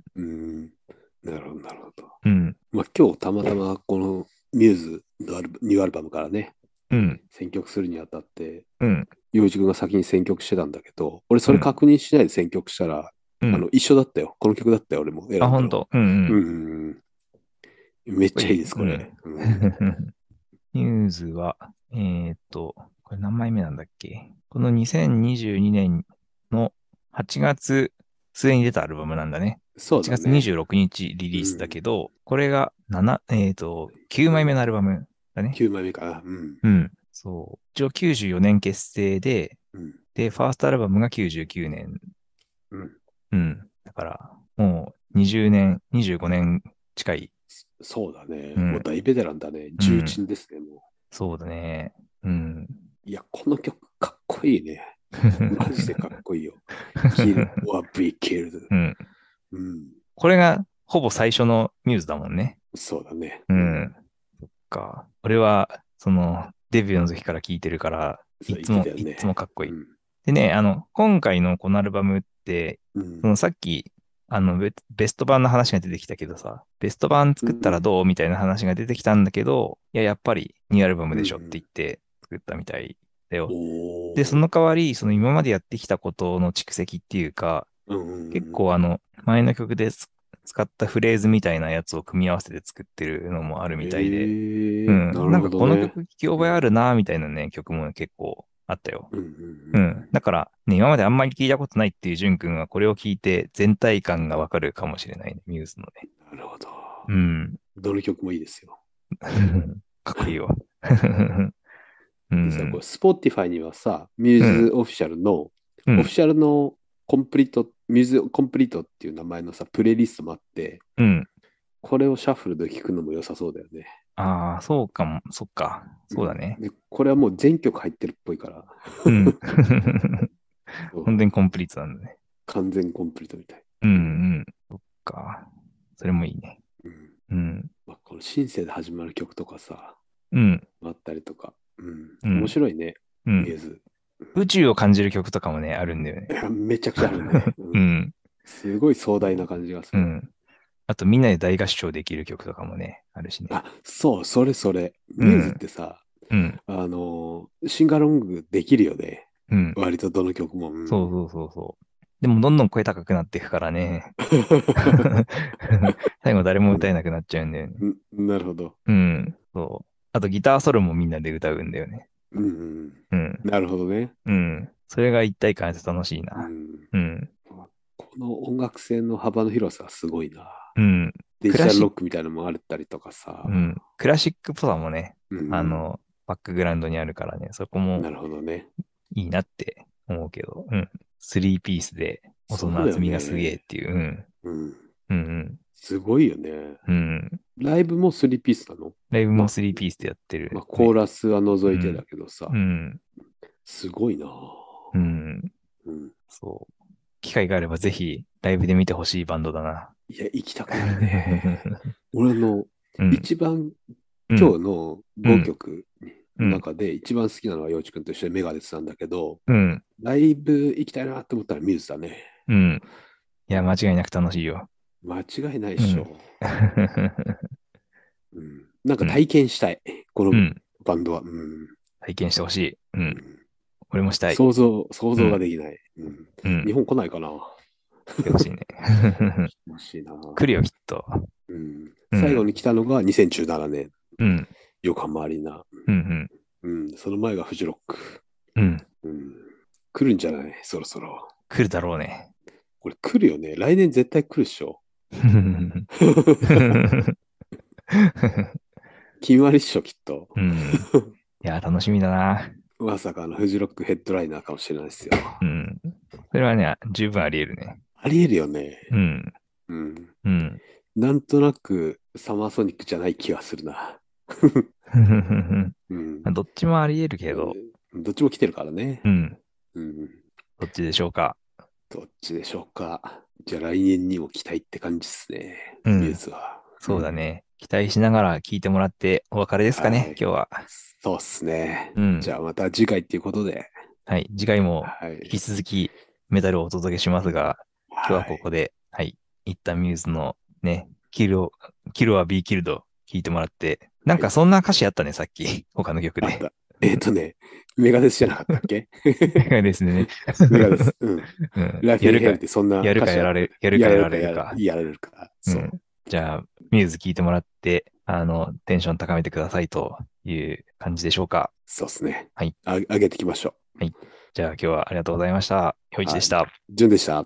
うん。なるほど、なるほど。 うん、うん、 まあ、今日たまたまこのミューズのニューアルバムからね、 うん、 選曲するにあたって、 うん、 洋一君が先に選曲してたんだけど、俺それうん。 確認しないで選曲したら、 うん。 一緒だったよ。この曲だったよ、俺もあ、 選んだの。 ほんと。うん、ううん。 ん。めっこれいい。 ちゃいいです、これ。 うん。 うん。 ニューズは、これ何枚目なんだっけ？この2022年の8月末に出たアルバムなんだね。8月そうだね。 26日リリースだうん。 けど、これが9枚目のアルバムだね。 9枚目かな。うん。 うん。そう。一応94年結成で、 うん。 で、ファーストアルバムが99年。 うん。 うん。だから、もう20年、25年近い。 そうだね。もううん。 大ベテランだね。重うん。 鎮ですね、もそうだね。うん。 う。いや、この曲かっこいいね。マジでかっこいいよ。Kill or be killed。 うん。 うん。 これがほぼ最初のミューズだもんね。 そうだね。うん。 うん。そっか。俺は、デビューの時から聴いてるから、 そう言ってたよいつもね。 かっこいい。 うん。 でね、今回のこのアルバムって、 うん。 そのさっき、ベスト版の話が出てきたけどさ、ベスト版作ったらうん。 どうみたいな話が出てきたんだけど、いや、やっぱりニューアルバムうでしょって言ん。 って作ったみたいだよ。で、そおー。 の代わり、その今までやってきたことの蓄積っていうか、 うん。 結構前の曲で使ったフレーズみたいなやつを組み合わせて作ってるのもあるみたいで、うへえ、なん。 るなんかこのほどね。 曲聞き覚えあうん。 るな、みたいなね、曲も結構あったよ。 うん。ううん。 ん。 だからね、今まであんまり聞いたことないっていうジュン君はこれを聞いて全体感がわかるかもしれないね、ミューズのね。 なるほど。 うん。 どの曲もいいですよ。 かっこいいよ。うでさ、これ、 ん。 Spotify にはさ、ミューうん。 ズオフィシャルの、 うん。 オフィシャルのコンプリート、ミューズコンプリートっていう名前のさ、プレイリストもあって、 うん。 これをシャッフルで聴くのも良さそうだよね。 ああ、そうかも。そっか。 うん。 そうだね。 で、これはもう全曲入ってるっぽいから、 うん。 そう本当にコンプリートなんだね。 完全コンプリートみたい。 うん。 うん。 うん。そっか。それもいいね。 うん。 うん。 まあ、このシンセで始まる曲とかさ、 うん。 あったりとか、うん。面うん。 白いね、 うん。 ミューズ。 宇宙を感じる曲とかもね、あるんだよね。 いやめちゃくちゃあるね。うん。 うん。 すごい壮大な感じがする。 うん。あとみんなで大合唱できる曲とかもね、あるしね。 あ、そう、それそれ。ミューズっうん。 てさ、 うん。 シンガロングできるよね。 うん。 割とどの曲も。うん。 そうそうそうそう。でもどんどん声高くなっていくからね。最後誰も歌えなくなっちゃうんだよね。 なるほど。 うん。そう。あとギターソロもみんなで歌うんだよね。 うん。 うん。 なるほどね。 うん。それが一体感で楽しいな。 うん。 うん。 この音楽性の幅の広さはすごいな。 うん。 デジタルクラシック、 ロックみたいなのもあったりとかさ。 うん。クラシックっぽさもね、 うん。 バックグラウンドにあるからね、そこもなるほどね。 いいなって思うけど、うん。スリーピースで音のそうだよ厚みがすげえっね。 ていう、うん。 うん。 うんすごいよね。 うん。うん。 ライブもスリーピースなの？ ライブもまあ、 スリーピースでやってまあ、 るね。 コーラスは除いてだうん。 けどさ。 うん。 すごいな。 うん。 うん。 そう。機会があればぜひライブで見てほしいバンドだな。 いや、行きたくなるね。俺のうん。 一番うん。 今日の5 うん。 曲うん。 の中で一番好きなのは陽一くんと一緒にメガデスなんだけど、 うん。 ライブ行きたいなって思ったらミューズだね。 うん。いや、間うん。 違いなく楽しいよ。 間違いないっうん。 しょ。うん。なんかうん。 体験したい。このうん。 バンドは。うん。 体験してほしい。うん。 うん。 俺もしたい。 想像がうん。 できない。うん。 うん。 日本来ないかな。 来てほしいね。 欲しいな。 来るよ、きっと。 うん。最後うん。 に来たのが2017年、 うん。 横浜アリーナ。 うん。 うん。その前がフジロック。 うん。うん。 うん。来るんじゃないそろそろ。 来るだろうね。 これ来るよね。来年絶対来るっしょ。決まりっしょ、きっと。 うん。いや、楽しみだな。 まさかのフジロックヘッドライナーかもしれないですよ。 うん。それはね、十分あり得るね。 ありえるよね。 うん。 うん。 うん。 なんとなくサマーソニックじゃない気がするな。うん。 どっちもあり得るけど、 どっちも来てるからね。 うん。 うん。 どっちでしょうか。 どっちでしょうか。じゃあ来年にも期待って感じですね。ミューうん。 ズは。うん。 そうだね。期待しながら聞いてもらってお別れですかね、 はい。 今日は。 そうっすね。 うん。 じゃあまた次回っていうことで。 はい。次回も引きはい。 続きメダルをお届けしますが、今日ははい。 ここで、はい。一旦ミューズのね、キルはビーキルド聞いてもらって、なんはい。 かそんな歌詞あったね、さっき。他の曲で。 あった。メガデスじゃなかったっけ？ ですね。 メガデス。うん。 うん。 ライフインヘルってそんなやる歌詞あった。 かやられ、やるかやらやれるかれるか。 やられるか。 うん。 そう。 じゃあ、ミューズ聞いてもらって、テンション高めてくださいという感じでしょうか。 そうっすね。 はい。 上げていきましょはい。じゃあ今日はありがとうございました。ひょう。 いちではい。 した。 順でした。